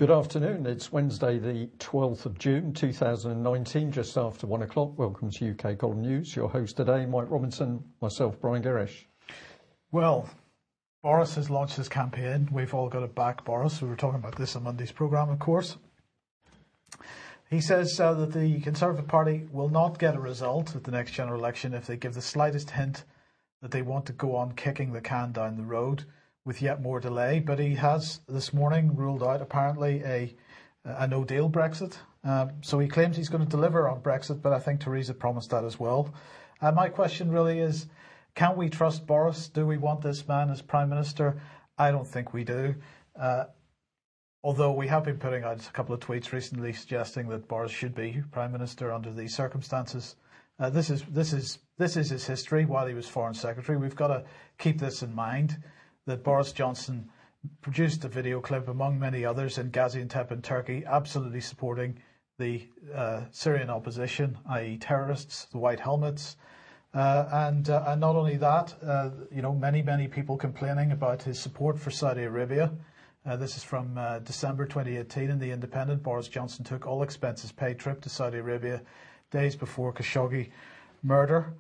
Good afternoon. It's Wednesday, the 12th of June, 2019, just after 1 o'clock. Welcome to UK Column News. Your host today, Mike Robinson, myself, Brian Gerrish. Well, Boris has launched his campaign. We've all got to back Boris. We were talking about this on Monday's programme, of course. He says that the Conservative Party will not get a result at the next general election if they give the slightest hint that they want to go on kicking the can down the road with yet more delay. But he has this morning ruled out apparently a no-deal Brexit. So he claims he's going to deliver on Brexit, but I think Theresa promised that as well. My question really is, can we trust Boris? Do we want this man as Prime Minister? I don't think we do. Although we have been putting out a couple of tweets recently suggesting that Boris should be Prime Minister under these circumstances. This is his history while he was Foreign Secretary. We've got to keep this in mind, that Boris Johnson produced a video clip, among many others, in Gaziantep in Turkey, absolutely supporting the Syrian opposition, i.e. terrorists, the white helmets. And not only that, many people complaining about his support for Saudi Arabia. This is from December 2018 in The Independent. Boris Johnson took all expenses paid trip to Saudi Arabia days before Khashoggi murder.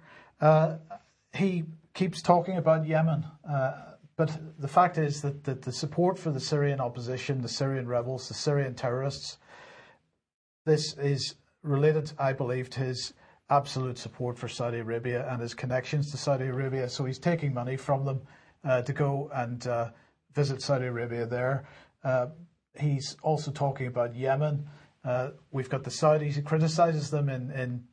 He keeps talking about Yemen. But the fact is that the support for the Syrian opposition, the Syrian rebels, the Syrian terrorists, this is related, I believe, to his absolute support for Saudi Arabia and his connections to Saudi Arabia. So he's taking money from them to go and visit Saudi Arabia there. He's also talking about Yemen. We've got the Saudis. He criticises them in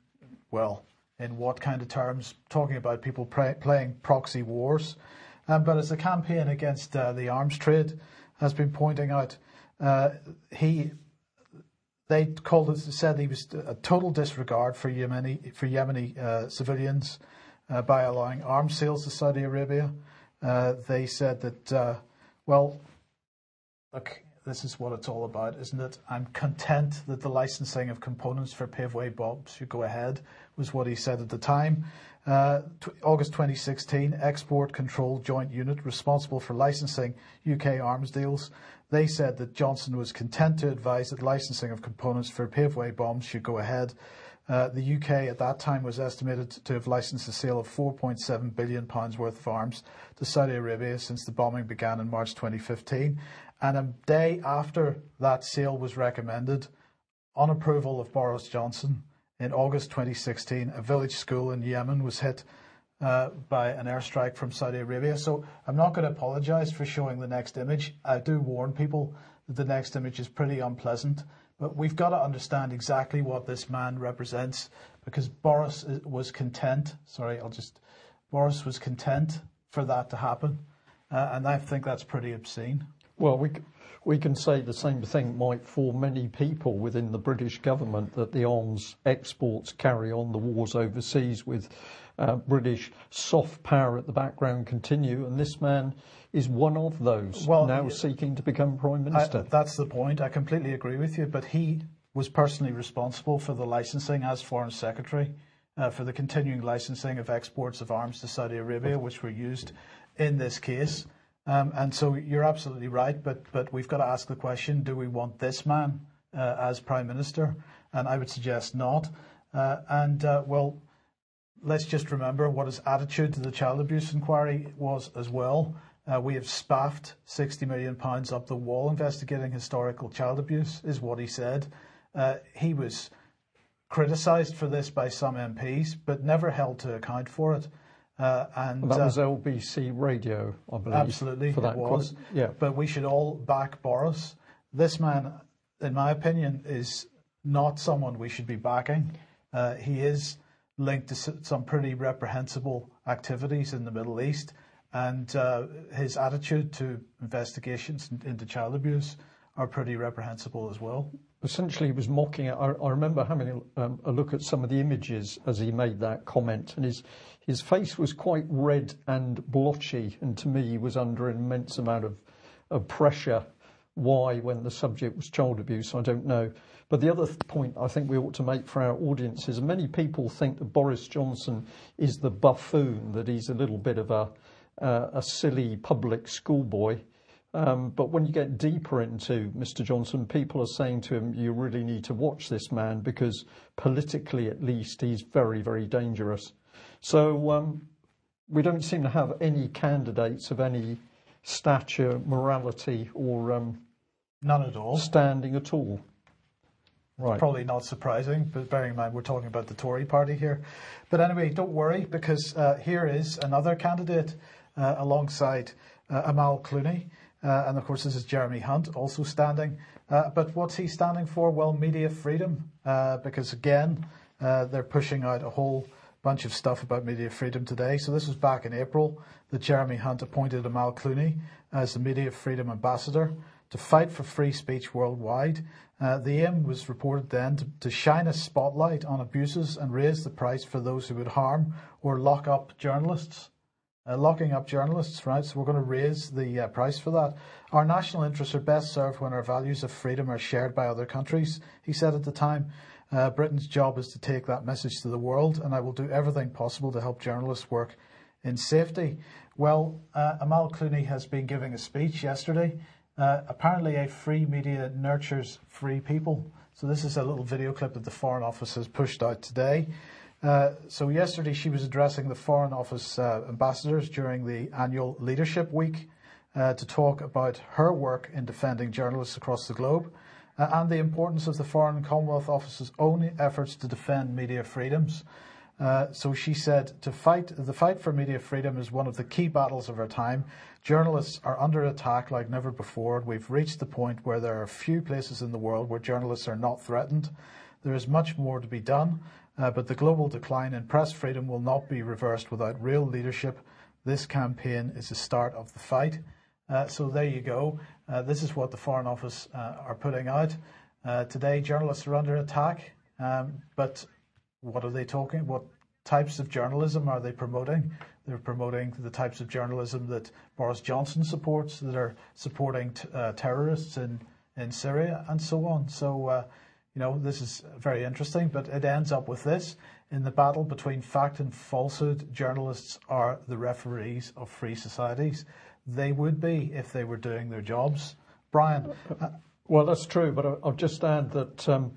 what kind of terms? Talking about people playing proxy wars. But as the campaign against the arms trade has been pointing out, said he was a total disregard for Yemeni civilians by allowing arms sales to Saudi Arabia. They said that, look, this is what it's all about, isn't it? I'm content that the licensing of components for paveway bombs should go ahead, was what he said at the time. August 2016, Export Control Joint Unit responsible for licensing UK arms deals. They said that Johnson was content to advise that licensing of components for paveway bombs should go ahead. The UK at that time was estimated to have licensed the sale of £4.7 billion worth of arms to Saudi Arabia since the bombing began in March 2015. And a day after that sale was recommended, on approval of Boris Johnson, in August 2016, a village school in Yemen was hit by an airstrike from Saudi Arabia. So I'm not going to apologise for showing the next image. I do warn people that the next image is pretty unpleasant. But we've got to understand exactly what this man represents, because Boris was content. Boris was content for that to happen. And I think that's pretty obscene. Well, we can say the same thing, Mike, for many people within the British government, that the arms exports carry on, the wars overseas with British soft power at the background continue, and this man is one of those now seeking to become Prime Minister. That's the point. I completely agree with you, but he was personally responsible for the licensing as Foreign Secretary, for the continuing licensing of exports of arms to Saudi Arabia, which were used in this case. And so you're absolutely right, but we've got to ask the question, do we want this man as Prime Minister? And I would suggest not. Let's just remember what his attitude to the child abuse inquiry was as well. We have spaffed £60 million up the wall investigating historical child abuse, is what he said. He was criticised for this by some MPs, but never held to account for it. And that was LBC Radio, I believe. Absolutely, for that it was. Yeah. But we should all back Boris. This man, in my opinion, is not someone we should be backing. He is linked to some pretty reprehensible activities in the Middle East, and his attitude to investigations into child abuse are pretty reprehensible as well. Essentially, he was mocking it. I remember having a look at some of the images as he made that comment, and his face was quite red and blotchy, and to me he was under an immense amount of pressure. Why, when the subject was child abuse, I don't know. But the other point I think we ought to make for our audience is many people think that Boris Johnson is the buffoon, that he's a little bit of a silly public schoolboy. But when you get deeper into Mr. Johnson, people are saying to him, you really need to watch this man because politically, at least, he's very, very dangerous. So we don't seem to have any candidates of any stature, morality, or none at all standing at all. Right. Probably not surprising, but bearing in mind we're talking about the Tory party here. But anyway, don't worry, because here is another candidate alongside Amal Clooney. And of course, this is Jeremy Hunt also standing. But what's he standing for? Well, media freedom, because again, they're pushing out a whole bunch of stuff about media freedom today. So this was back in April that Jeremy Hunt appointed Amal Clooney as the media freedom ambassador to fight for free speech worldwide. The aim was reported then to shine a spotlight on abuses and raise the price for those who would harm or lock up journalists. Locking up journalists, right? So we're going to raise the price for that. Our national interests are best served when our values of freedom are shared by other countries, he said at the time. Britain's job is to take that message to the world, and I will do everything possible to help journalists work in safety. Well, Amal Clooney has been giving a speech yesterday. Apparently a free media nurtures free people. So this is a little video clip that the Foreign Office has pushed out today. So yesterday she was addressing the Foreign Office ambassadors during the annual Leadership Week to talk about her work in defending journalists across the globe and the importance of the Foreign and Commonwealth Office's own efforts to defend media freedoms. So she said, the fight for media freedom is one of the key battles of our time. Journalists are under attack like never before. We've reached the point where there are few places in the world where journalists are not threatened. There is much more to be done, but the global decline in press freedom will not be reversed without real leadership. This campaign is the start of the fight. So there you go. This is what the Foreign Office are putting out. Today, journalists are under attack, but what are they talking? What types of journalism are they promoting? They're promoting the types of journalism that Boris Johnson supports, that are supporting terrorists in Syria and so on. So, this is very interesting, but it ends up with this. In the battle between fact and falsehood, journalists are the referees of free societies. They would be if they were doing their jobs. Brian? Well, that's true, but I'll just add that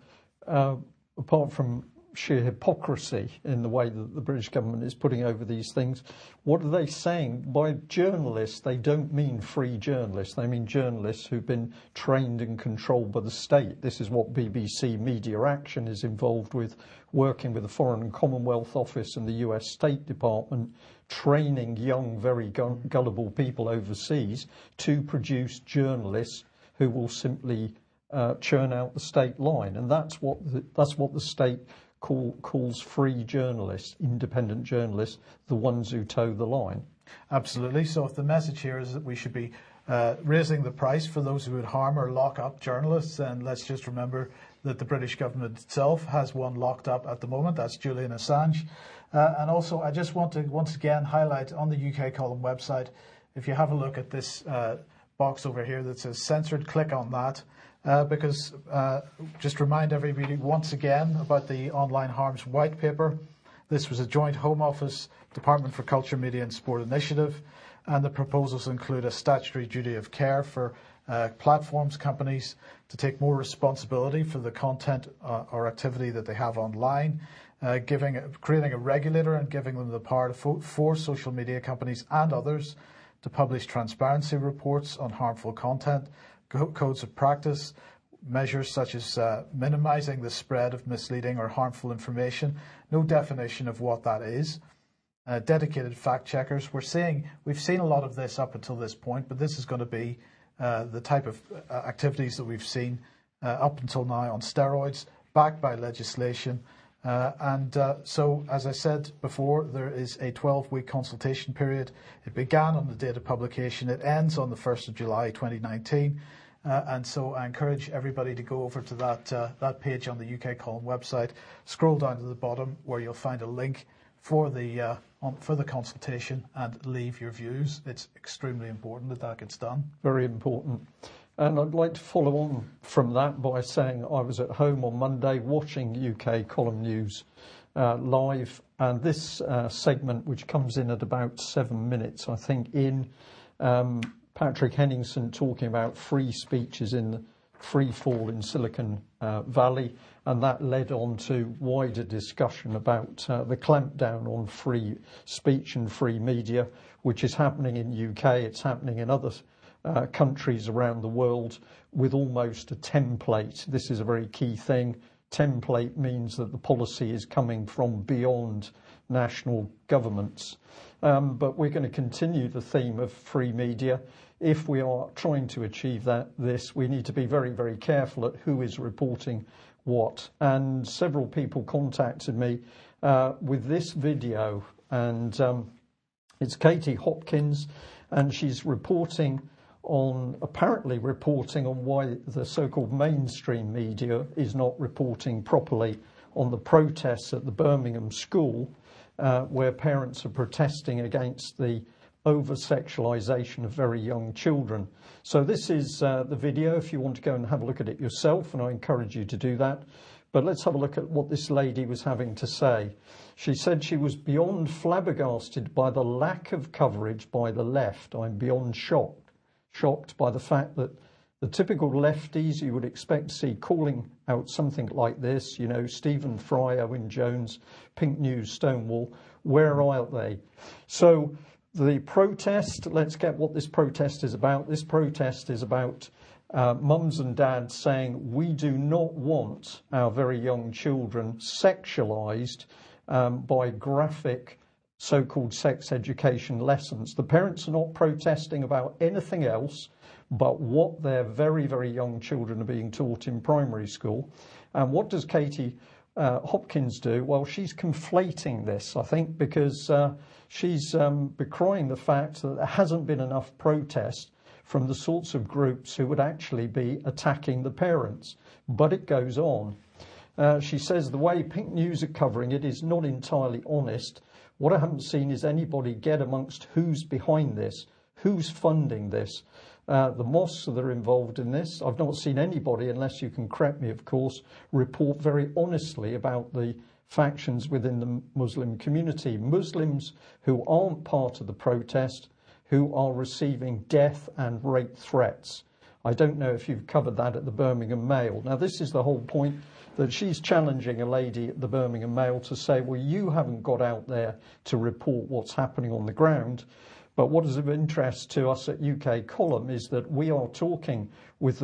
apart from sheer hypocrisy in the way that the British government is putting over these things, what are they saying? By journalists, they don't mean free journalists. They mean journalists who've been trained and controlled by the state. This is what BBC Media Action is involved with, working with the Foreign and Commonwealth Office and the US State Department, training young, very gullible people overseas to produce journalists who will simply churn out the state line. And that's what the state calls free journalists, independent journalists, the ones who toe the line. Absolutely. So if the message here is that we should be raising the price for those who would harm or lock up journalists, and let's just remember that the British government itself has one locked up at the moment. That's Julian Assange. And also, I just want to once again highlight on the UK Column website, if you have a look at this box over here that says censored, click on that. Because just remind everybody once again about the Online Harms White Paper. This was a joint Home Office, Department for Culture, Media and Sport initiative, and the proposals include a statutory duty of care for platforms companies to take more responsibility for the content or activity that they have online, creating a regulator and giving them the power to force social media companies and others to publish transparency reports on harmful content, codes of practice, measures such as minimizing the spread of misleading or harmful information, no definition of what that is, dedicated fact checkers. We've seen a lot of this up until this point, but this is going to be the type of activities that we've seen up until now on steroids, backed by legislation. So, as I said before, there is a 12-week consultation period. It began on the date of publication. It ends on the 1st of July 2019. And so I encourage everybody to go over to that page on the UK Column website, scroll down to the bottom where you'll find a link for the consultation and leave your views. It's extremely important that gets done. Very important. And I'd like to follow on from that by saying I was at home on Monday watching UK Column News live, and this segment, which comes in at about 7 minutes, I think, Patrick Henningsen talking about free speeches in free fall in Silicon Valley, and that led on to wider discussion about the clampdown on free speech and free media, which is happening in UK, it's happening in other countries around the world with almost a template. This is a very key thing. Template means that the policy is coming from beyond national governments. But we're going to continue the theme of free media. If we are trying to achieve this, we need to be very, very careful at who is reporting what. And several people contacted me with this video, and it's Katie Hopkins, and she's apparently reporting on why the so-called mainstream media is not reporting properly on the protests at the Birmingham school, where parents are protesting against the over-sexualisation of very young children. So this is the video, if you want to go and have a look at it yourself, and I encourage you to do that. But let's have a look at what this lady was having to say. She said she was beyond flabbergasted by the lack of coverage by the left. I'm beyond shocked by the fact that the typical lefties you would expect to see calling out something like this, you know, Stephen Fry, Owen Jones, Pink News, Stonewall, where are they? So the protest, let's get what this protest is about. This protest is about mums and dads saying we do not want our very young children sexualised by graphic so-called sex education lessons. The parents are not protesting about anything else but what their very, very young children are being taught in primary school. And what does Katie Hopkins do? Well, she's conflating this, I think, because she's decrying the fact that there hasn't been enough protest from the sorts of groups who would actually be attacking the parents. But it goes on. She says the way Pink News are covering it is not entirely honest. What I haven't seen is anybody get amongst who's behind this, who's funding this. The mosques that are involved in this, I've not seen anybody, unless you can correct me, of course, report very honestly about the factions within the Muslim community. Muslims who aren't part of the protest, who are receiving death and rape threats. I don't know if you've covered that at the Birmingham Mail. Now, this is the whole point, that she's challenging a lady at the Birmingham Mail to say, well, you haven't got out there to report what's happening on the ground. But what is of interest to us at UK Column is that we are talking with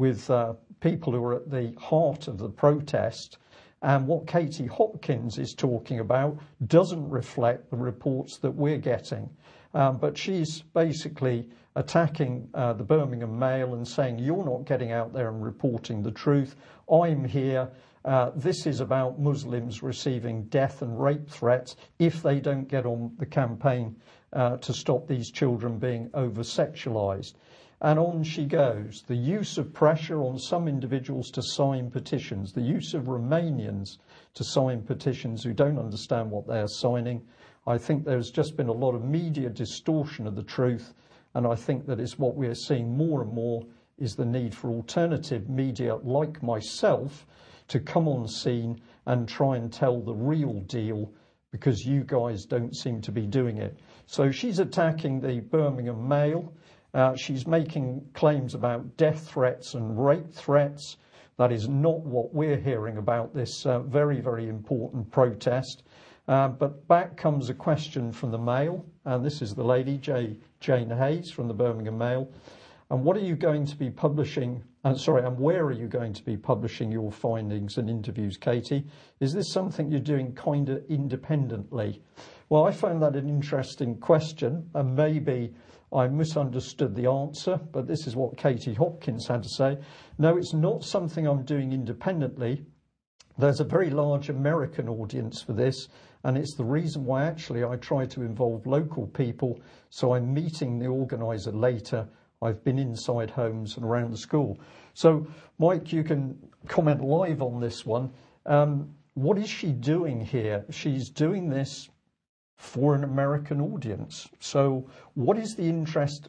people who are at the heart of the protest, and what Katie Hopkins is talking about doesn't reflect the reports that we're getting. But she's basically attacking the Birmingham Mail and saying, you're not getting out there and reporting the truth. I'm here. This is about Muslims receiving death and rape threats if they don't get on the campaign to stop these children being over-sexualised. And on she goes. The use of pressure on some individuals to sign petitions, the use of Romanians to sign petitions who don't understand what they're signing. I think there's just been a lot of media distortion of the truth, and I think that is what we're seeing more and more is the need for alternative media like myself to come on scene and try and tell the real deal, because you guys don't seem to be doing it. So she's attacking the Birmingham Mail. She's making claims about death threats and rape threats. That is not what we're hearing about this very, very important protest. But back comes a question from the Mail, and this is the lady, Jane Hayes from the Birmingham Mail. And what are you going to be publishing? And where are you going to be publishing your findings and interviews, Katie? Is this something you're doing kind of independently? Well, I found that an interesting question, and maybe I misunderstood the answer, but this is what Katie Hopkins had to say. No, it's not something I'm doing independently. There's a very large American audience for this, and it's the reason why actually I try to involve local people. So I'm meeting the organiser later. I've been inside homes and around the school. So, Mike, you can comment live on this one. What is she doing here? She's doing this for an American audience. So what is the interest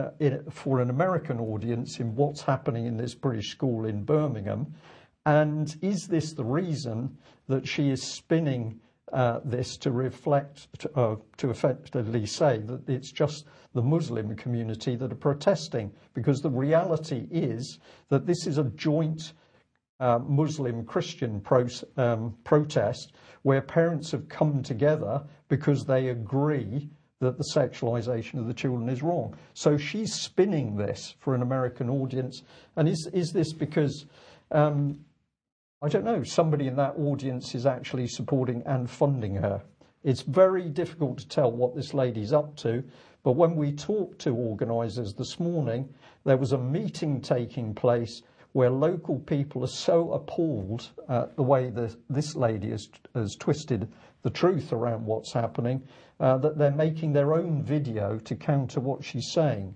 for an American audience in what's happening in this British school in Birmingham? And is this the reason that she is spinning this to reflect, to effectively say that it's just the Muslim community that are protesting, because the reality is that this is a joint Muslim-Christian protest where parents have come together because they agree that the sexualization of the children is wrong. So she's spinning this for an American audience. And is this because, I don't know, somebody in that audience is actually supporting and funding her? It's very difficult to tell what this lady's up to. But when we talked to organisers this morning, there was a meeting taking place where local people are so appalled at the way this lady has twisted the truth around what's happening, that they're making their own video to counter what she's saying.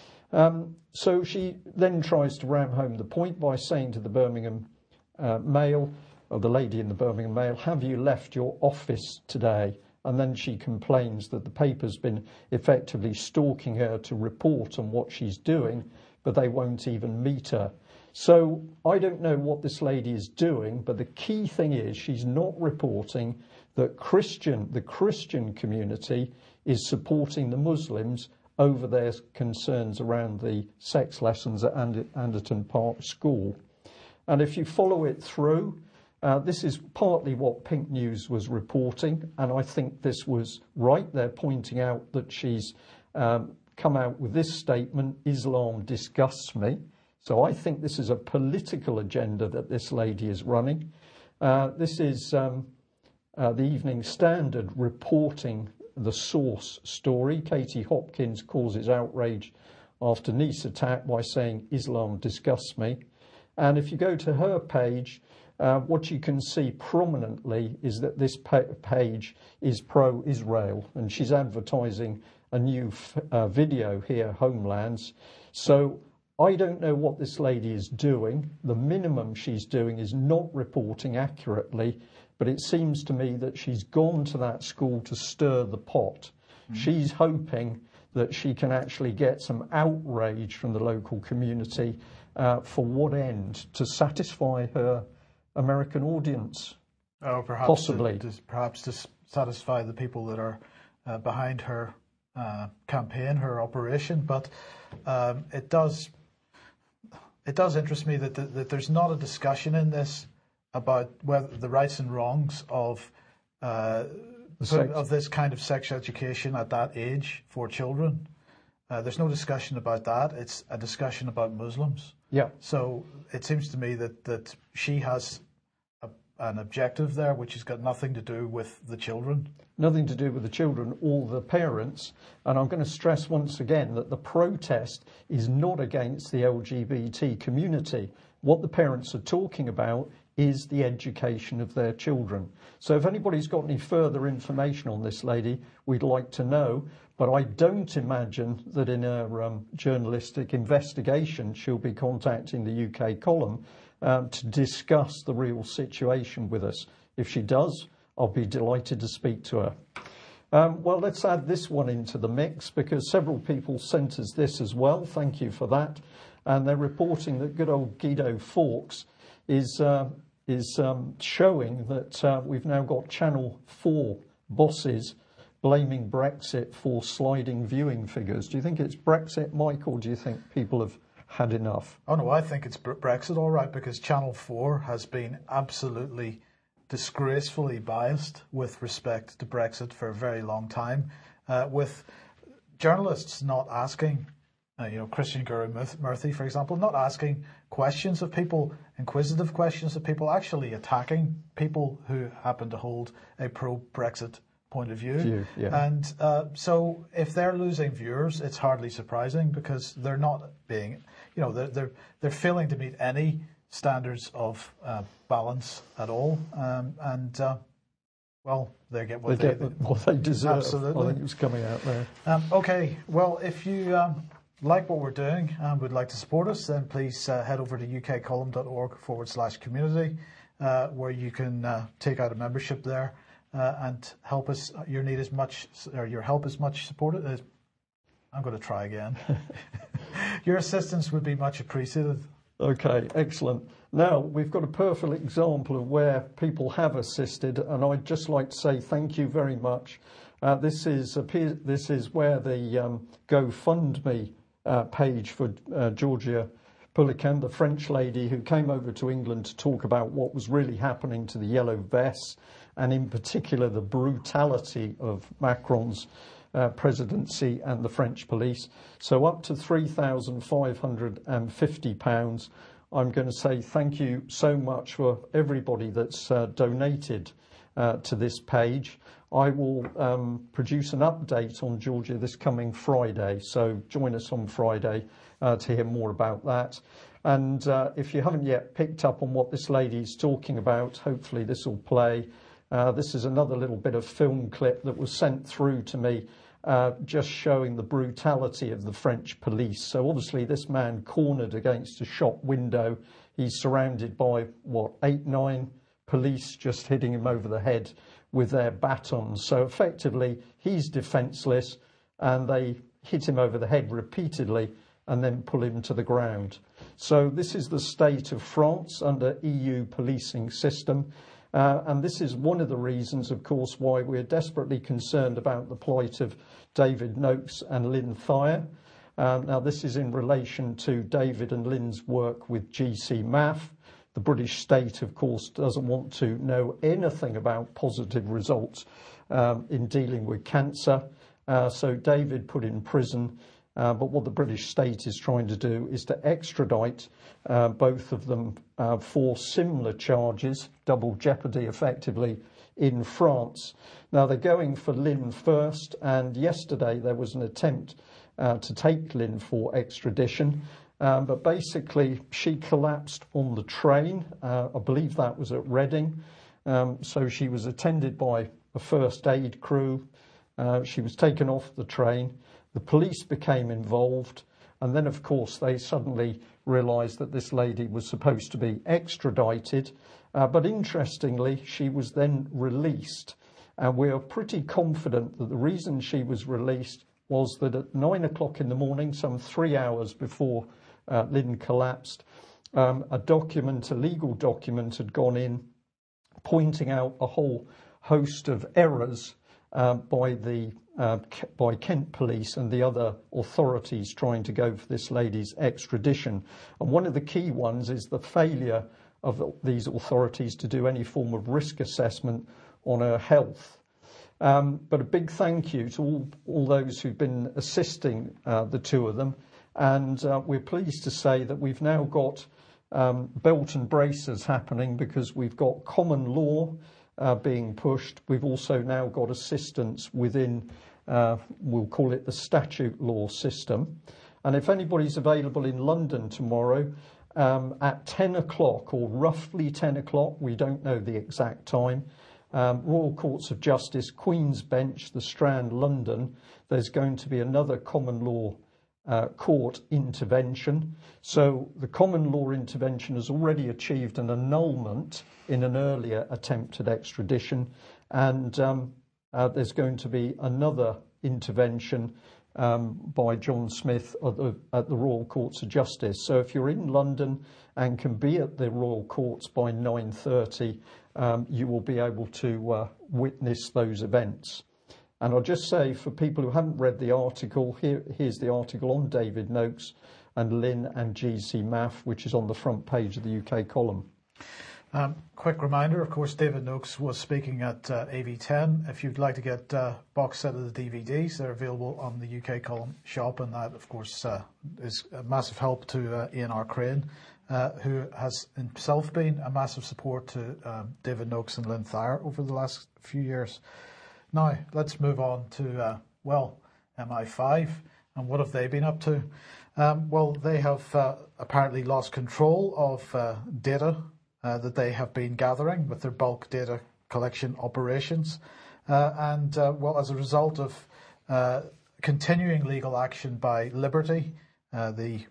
So she then tries to ram home the point by saying to the Birmingham Mail, or the lady in the Birmingham Mail, "Have you left your office today?" And then she complains that the paper's been effectively stalking her to report on what she's doing, but they won't even meet her. So I don't know what this lady is doing, but the key thing is she's not reporting that the Christian community is supporting the Muslims over their concerns around the sex lessons at Anderton Park School. And if you follow it through, this is partly what Pink News was reporting, and I think this was right. They're pointing out that she's come out with this statement, "Islam disgusts me." So I think this is a political agenda that this lady is running. This is the Evening Standard reporting the Source story. Katie Hopkins calls it outrage after Nice attack by saying, "Islam disgusts me." And if you go to her page, what you can see prominently is that this page is pro-Israel, and she's advertising a new video here, Homelands. So I don't know what this lady is doing. The minimum she's doing is not reporting accurately, but it seems to me that she's gone to that school to stir the pot. She's hoping that she can actually get some outrage from the local community. For what end? To satisfy her American audience? Or perhaps possibly. Perhaps to satisfy the people that are behind her campaign, her operation. But it does interest me that there's not a discussion in this about whether the rights and wrongs of this kind of sex education at that age for children. There's no discussion about that. It's a discussion about Muslims. Yeah. So it seems to me that she has an objective there which has got nothing to do with the children. Nothing to do with the children or the parents. And I'm going to stress once again that the protest is not against the LGBT community. What the parents are talking about is the education of their children. So if anybody's got any further information on this lady, we'd like to know. But I don't imagine that in her journalistic investigation she'll be contacting the UK column to discuss the real situation with us. If she does, I'll be delighted to speak to her. Well, let's add this one into the mix because several people sent us this as well. Thank you for that. And they're reporting that good old Guido Fawkes is showing that we've now got Channel 4 bosses blaming Brexit for sliding viewing figures. Do you think it's Brexit, Mike, or do you think people have had enough? Oh, no, I think it's Brexit, all right, because Channel 4 has been absolutely disgracefully biased with respect to Brexit for a very long time, with journalists not asking, Christian Guru Murthy, for example, not asking questions of people, inquisitive questions of people, actually attacking people who happen to hold a pro-Brexit point of view. Yeah. And so if they're losing viewers, it's hardly surprising because they're not being, they're failing to meet any standards of balance at all. They get what they deserve. Absolutely. I think it was coming out there. Okay, well, if you like what we're doing and would like to support us, then please head over to ukcolumn.org/community, where you can take out a membership there and help us. Your help is much supported. I'm going to try again. Your assistance would be much appreciated. Okay, excellent. Now, we've got a perfect example of where people have assisted, and I'd just like to say thank you very much. This is where the GoFundMe page for Georgia Poulican, the French lady who came over to England to talk about what was really happening to the Yellow Vests, and in particular the brutality of Macron's presidency and the French police. So up to £3,550. I'm going to say thank you so much for everybody that's donated to this page. I will produce an update on Georgia this coming Friday, so join us on Friday to hear more about that. And if you haven't yet picked up on what this lady's talking about, hopefully this will play. This is another little bit of film clip that was sent through to me, just showing the brutality of the French police. So obviously this man cornered against a shop window. He's surrounded by, 8, 9 police just hitting him over the head with their batons. So effectively he's defenceless, and they hit him over the head repeatedly and then pull him to the ground. So this is the state of France under EU policing system. And this is one of the reasons, of course, why we're desperately concerned about the plight of David Noakes and Lynn Thayer. Now, this is in relation to David and Lynn's work with GCMAF. The British state, of course, doesn't want to know anything about positive results in dealing with cancer. So David put in prison. But what the British state is trying to do is to extradite both of them for similar charges, double jeopardy effectively, in France. Now, they're going for Lynn first, and yesterday there was an attempt to take Lynn for extradition. But basically, she collapsed on the train. I believe that was at Reading. So she was attended by a first aid crew. She was taken off the train. The police became involved. And then, of course, they suddenly realised that this lady was supposed to be extradited. But interestingly, she was then released. And we are pretty confident that the reason she was released was that at 9 o'clock in the morning, some 3 hours before Lynn collapsed, a legal document had gone in pointing out a whole host of errors by Kent Police and the other authorities trying to go for this lady's extradition. And one of the key ones is the failure of these authorities to do any form of risk assessment on her health. But a big thank you to all those who've been assisting the two of them. And we're pleased to say that we've now got belt and braces happening, because we've got common law being pushed. We've also now got assistance within, we'll call it the statute law system. And if anybody's available in London tomorrow at 10 o'clock or roughly 10 o'clock, we don't know the exact time, Royal Courts of Justice, Queen's Bench, the Strand, London, there's going to be another common law court intervention. So the common law intervention has already achieved an annulment in an earlier attempt at extradition, and there's going to be another intervention by John Smith at the Royal Courts of Justice. So if you're in London and can be at the Royal Courts by 9:30, you will be able to witness those events. And I'll just say, for people who haven't read the article, here's the article on David Noakes and Lynn and GCMAF, which is on the front page of the UK column. Quick reminder, of course, David Noakes was speaking at AV10. If you'd like to get a box set of the DVDs, they're available on the UK column shop, and that, of course, is a massive help to Ian R. Crane, who has himself been a massive support to David Noakes and Lynn Thayer over the last few years. Now, let's move on to, MI5, and what have they been up to? Well, they have apparently lost control of data that they have been gathering with their bulk data collection operations. And as a result of continuing legal action by Liberty, the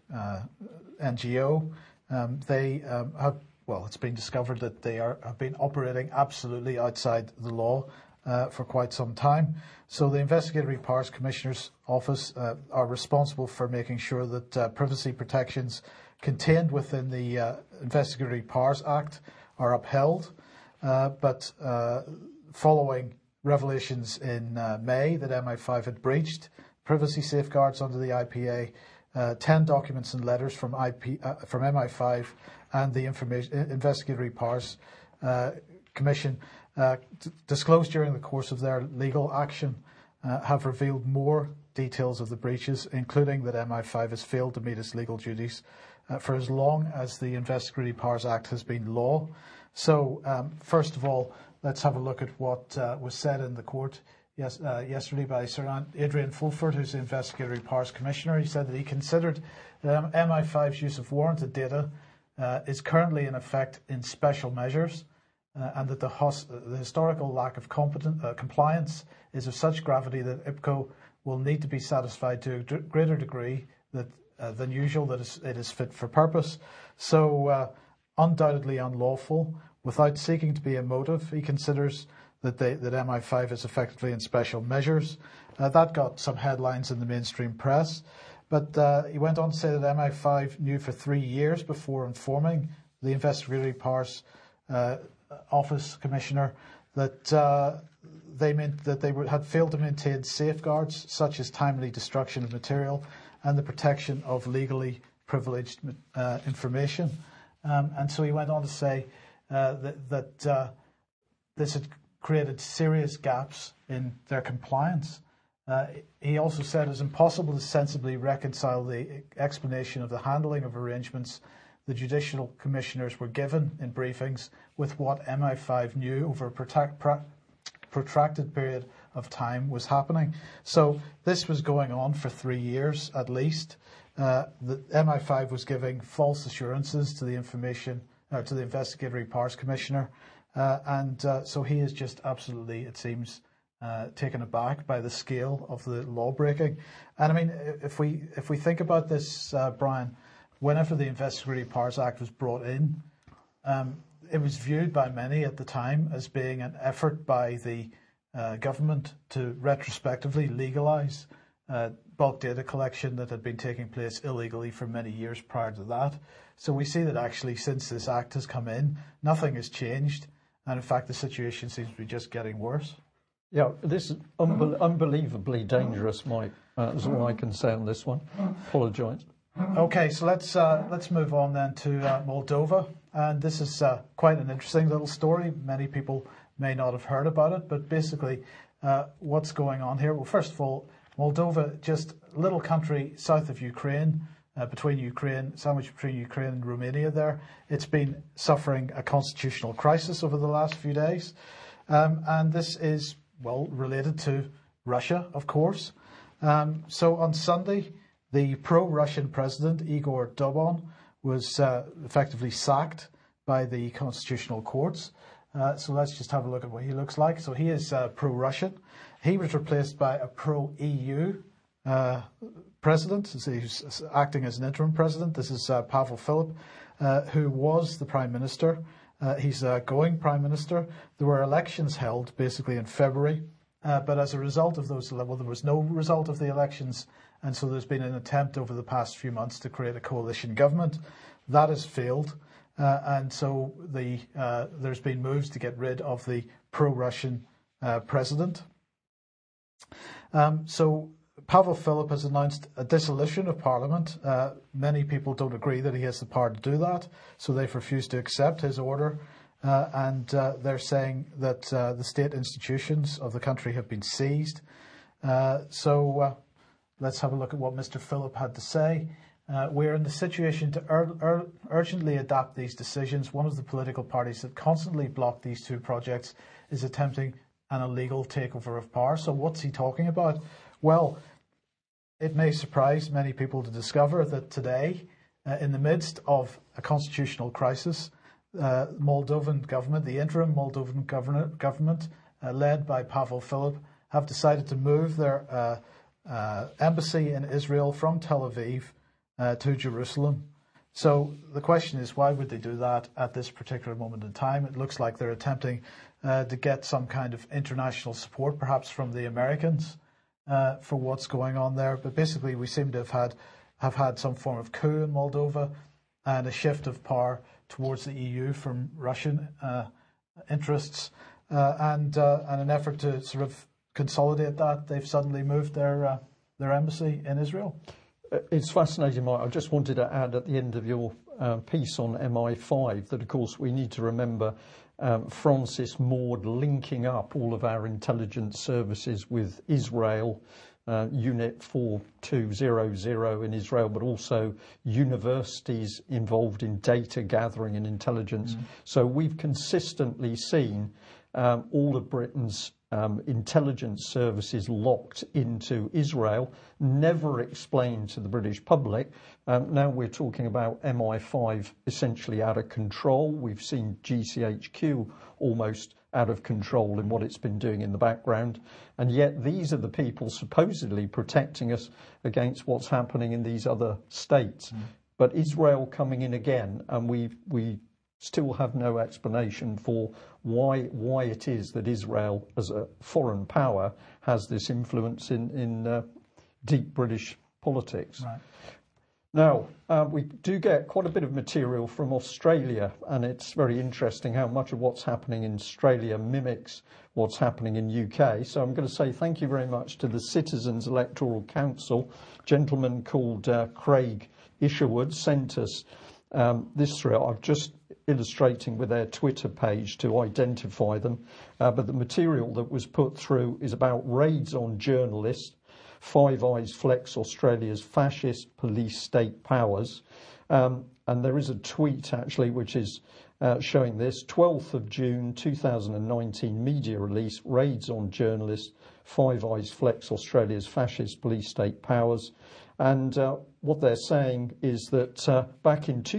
NGO, they have, it's been discovered that they have been operating absolutely outside the law for quite some time. So the Investigatory Powers Commissioner's Office are responsible for making sure that privacy protections contained within the Investigatory Powers Act are upheld, but following revelations in May that MI5 had breached privacy safeguards under the IPA, 10 documents and letters from MI5 and the Investigatory Powers Commission disclosed during the course of their legal action have revealed more details of the breaches, including that MI5 has failed to meet its legal duties for as long as the Investigatory Powers Act has been law. So, first of all, let's have a look at what was said in the court yesterday by Sir Adrian Fulford, who's the Investigatory Powers Commissioner. He said that he considered that MI5's use of warranted data is currently in effect in special measures, and that the historical lack of compliance is of such gravity that IPCO will need to be satisfied to a greater degree than usual that it is fit for purpose. So, undoubtedly unlawful, without seeking to be emotive, he considers that MI5 is effectively in special measures. That got some headlines in the mainstream press, but he went on to say that MI5 knew for 3 years before informing the Investigatory Powers Office Commissioner that they had failed to maintain safeguards such as timely destruction of material and the protection of legally privileged information. And so he went on to say that this had created serious gaps in their compliance. He also said it was impossible to sensibly reconcile the explanation of the handling of arrangements the judicial commissioners were given in briefings with what MI5 knew over a protracted period of time was happening. So this was going on for 3 years at least. The MI5 was giving false assurances to the Investigatory Powers Commissioner, and so he is just absolutely, it seems, taken aback by the scale of the law breaking. And I mean, if we think about this, Brian, whenever the Investigatory Powers Act was brought in, it was viewed by many at the time as being an effort by the government to retrospectively legalise bulk data collection that had been taking place illegally for many years prior to that. So we see that actually since this act has come in, nothing has changed, and in fact the situation seems to be just getting worse. Yeah, this is unbelievably dangerous, Mike. That's all I can say on this one. Apologise. Okay, so let's move on then to Moldova, and this is quite an interesting little story. Many people may not have heard about it, but basically, what's going on here? Well, first of all, Moldova, just a little country south of Ukraine, sandwiched between Ukraine and Romania. There, it's been suffering a constitutional crisis over the last few days, and this is related to Russia, of course. So on Sunday, the pro-Russian president, Igor Dodon, was effectively sacked by the constitutional courts. So let's just have a look at what he looks like. So he is pro-Russian. He was replaced by a pro-EU president. So he's acting as an interim president. This is Pavel Filip, who was the prime minister. He's a going prime minister. There were elections held basically in February. But as a result of those, there was no result of the elections. And so there's been an attempt over the past few months to create a coalition government. That has failed. And so there's been moves to get rid of the pro-Russian president. So Pavel Filip has announced a dissolution of parliament. Many people don't agree that he has the power to do that, so they've refused to accept his order. And they're saying that the state institutions of the country have been seized. So let's have a look at what Mr. Filip had to say. We're in the situation to urgently adapt these decisions. One of the political parties that constantly block these two projects is attempting an illegal takeover of power. So what's he talking about? Well, it may surprise many people to discover that today, in the midst of a constitutional crisis, Moldovan government, the interim Moldovan government, led by Pavel Filip, have decided to move their embassy in Israel from Tel Aviv to Jerusalem. So the question is, why would they do that at this particular moment in time? It looks like they're attempting to get some kind of international support, perhaps from the Americans, for what's going on there. But basically, we seem to have had some form of coup in Moldova. and a shift of power towards the EU from Russian interests, and an effort to sort of consolidate that, they've suddenly moved their embassy in Israel. It's fascinating, Mike. I just wanted to add at the end of your piece on MI5 that, of course, we need to remember Francis Maud linking up all of our intelligence services with Israel, Unit 4200 in Israel, but also universities involved in data gathering and intelligence. So we've consistently seen all of Britain's intelligence services locked into Israel, never explained to the British public. Now we're talking about MI5 essentially out of control. We've seen GCHQ almost out of control in what it's been doing in the background. And yet these are the people supposedly protecting us against what's happening in these other states. But Israel coming in again, and we still have no explanation for why it is that Israel, as a foreign power, has this influence in deep British politics. Right. Now, we do get quite a bit of material from Australia, and it's very interesting how much of what's happening in Australia mimics what's happening in UK. So I'm going to say thank you very much to the Citizens Electoral Council. A gentleman called Craig Isherwood sent us this through. I've just illustrating with their Twitter page to identify them, but the material that was put through is about raids on journalists. Five Eyes flex Australia's fascist police state powers, and there is a tweet actually which is showing this. 12th of June 2019 media release, raids on journalists. Five Eyes flex Australia's fascist police state powers. And what they're saying is that back in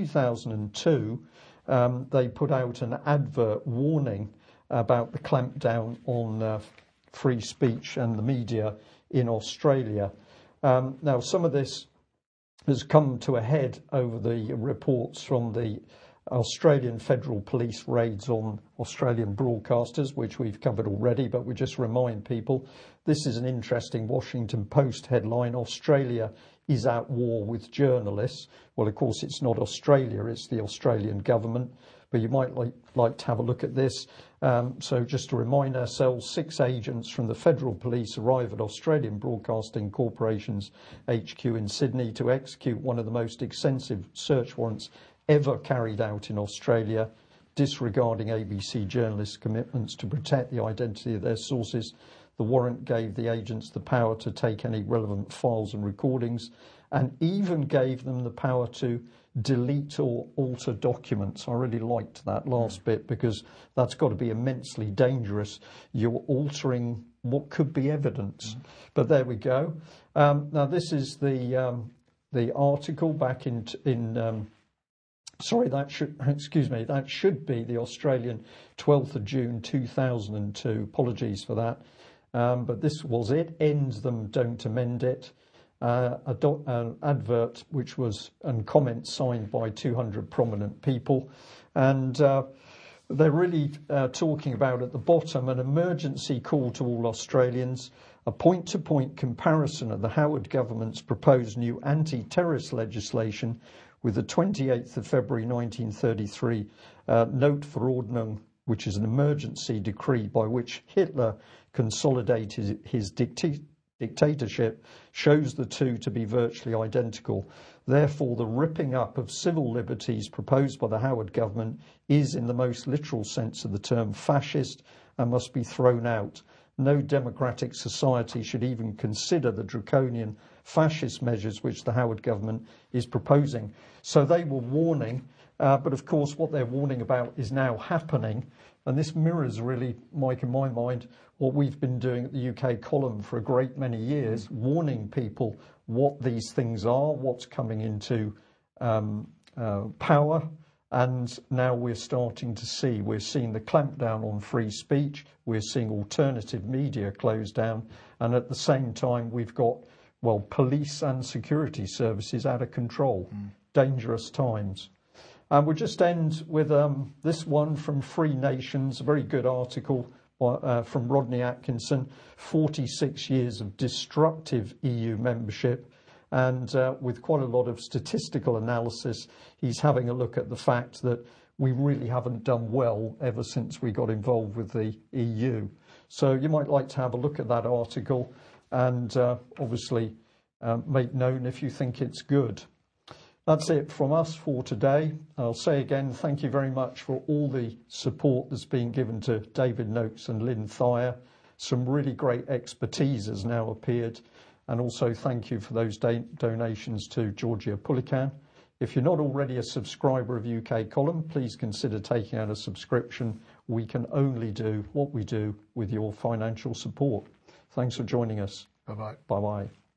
2002 they put out an advert warning about the clampdown on free speech and the media in Australia. Now, some of this has come to a head over the reports from the Australian Federal Police raids on Australian broadcasters, which we've covered already, but we just remind people this is an interesting Washington Post headline: Australia is at war with journalists. Well, of course, it's not Australia, it's the Australian government, but you might like to have a look at this. So just to remind ourselves, 6 agents from the Federal Police arrive at Australian Broadcasting Corporation's HQ in Sydney to execute one of the most extensive search warrants ever carried out in Australia, disregarding ABC journalists' commitments to protect the identity of their sources. The warrant gave the agents the power to take any relevant files and recordings, and even gave them the power to delete or alter documents. I really liked that last bit, because that's got to be immensely dangerous. You're altering what could be evidence. But there we go. Now this is the article back in sorry, that should be the Australian 12th of June 2002. Apologies for that. But this was it. End them, don't amend it. An advert which was, and comments signed by 200 prominent people. And they're really talking about at the bottom an emergency call to all Australians, a point-to-point comparison of the Howard government's proposed new anti-terrorist legislation with the 28th of February 1933 Note Verordnung, which is an emergency decree by which Hitler consolidated his dictatorship, shows the two to be virtually identical. Therefore, the ripping up of civil liberties proposed by the Howard government is, in the most literal sense of the term, fascist and must be thrown out. No democratic society should even consider the draconian fascist measures which the Howard government is proposing. So they were warning, but of course what they're warning about is now happening. And this mirrors really, Mike, in my mind, what we've been doing at the UK column for a great many years, warning people what these things are, what's coming into power. And now we're starting to see, we're seeing the clampdown on free speech, we're seeing alternative media close down, and at the same time we've got, well, police and security services out of control. Dangerous times. And we'll just end with this one from Free Nations, a very good article from Rodney Atkinson, 46 years of destructive EU membership. And with quite a lot of statistical analysis, he's having a look at the fact that we really haven't done well ever since we got involved with the EU. So you might like to have a look at that article and obviously make known if you think it's good. That's it from us for today. I'll say again, thank you very much for all the support that's been given to David Noakes and Lynn Thayer. Some really great expertise has now appeared. And also thank you for those donations to Georgia Pulican. If you're not already a subscriber of UK Column, please consider taking out a subscription. We can only do what we do with your financial support. Thanks for joining us. Bye-bye. Bye-bye.